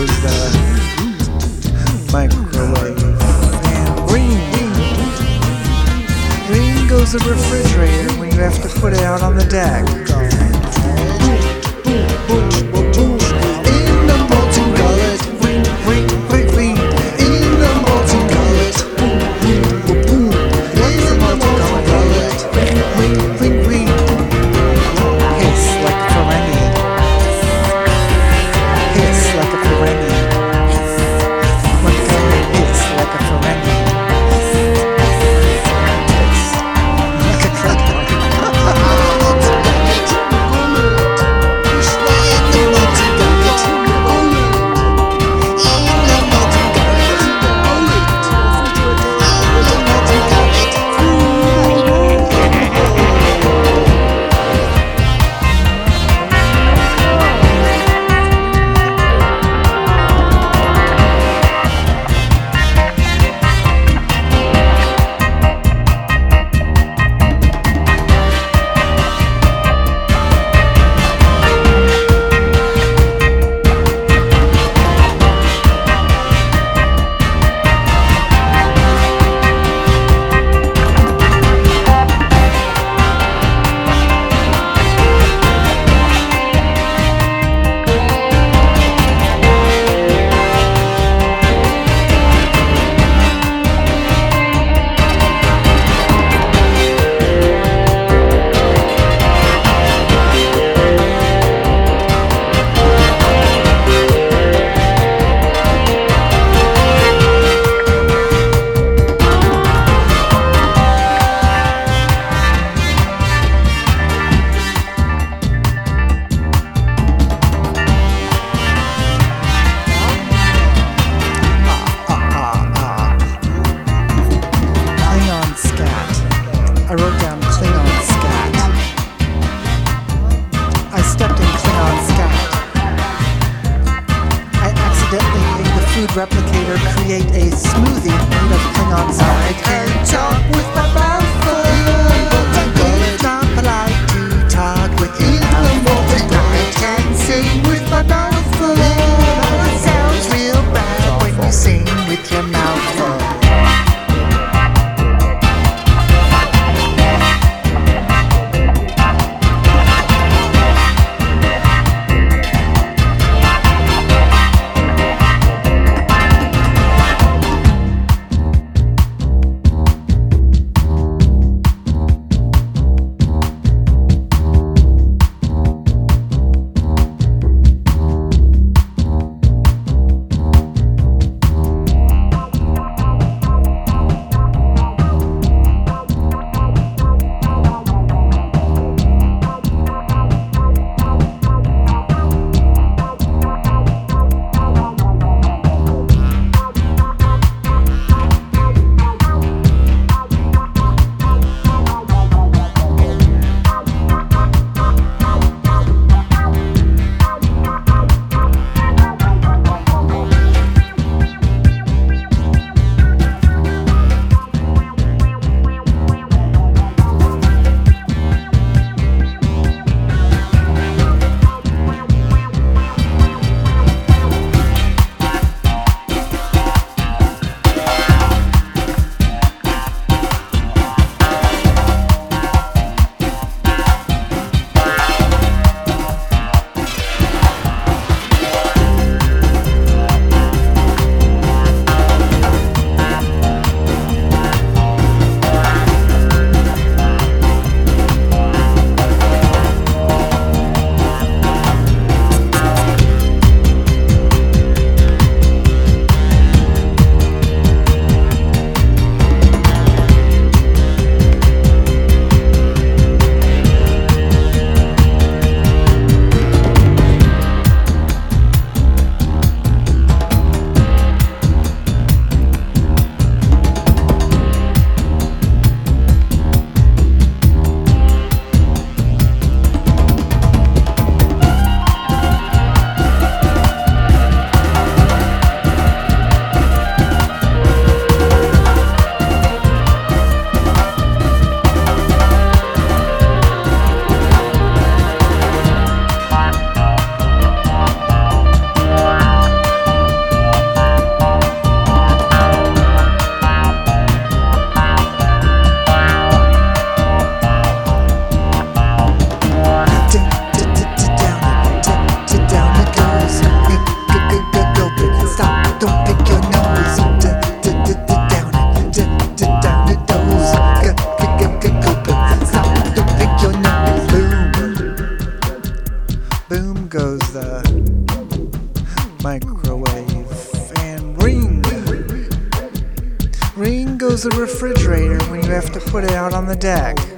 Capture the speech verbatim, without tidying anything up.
goes the microwave. And green. Green goes the refrigerator when you have to put it out on the deck. In the multicolored, green, green, green, green. In the multicolored, what's the multicolored? Green, green, green. Hiss like a Ferengi. Hiss like a Ferengi. One color hiss like a Ferengi. Hiss like a Ferengi. I wrote down Klingon scat. I stepped in Klingon scat. I accidentally made the food replicator create a smoothie made of Klingon scat. I can talk with my mouth full. It's not polite to talk with your mouth full. I can sing with my mouth full. It sounds real bad when you sing with your mouth full. microwave. And ring. Ring goes the refrigerator when you have to put it out on the deck.